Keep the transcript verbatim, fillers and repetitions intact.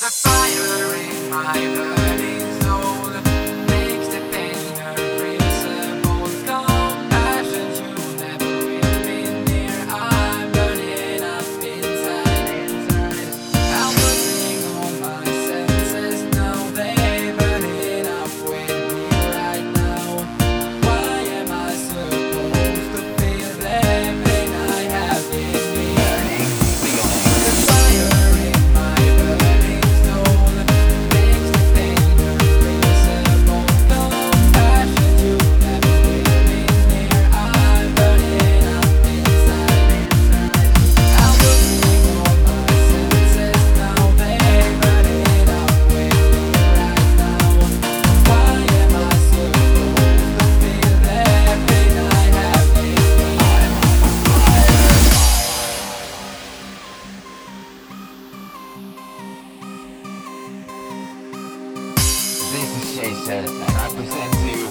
The fire in my burning soul makes the pain unreasonable. Compassion you never will be near. I'm burning up inside, inside. I'm losing all my senses now. They burning up with me right now. Why am I supposed to feel the pain I have in me? The fire in my burning soul makes the pain unreasonable. Compassion you never will be near. I'm burning up inside, inside. I'm losing all my senses now. They burning up with me right now. Why am I supposed to feel the pain I have in me? This is Jason, and I present to you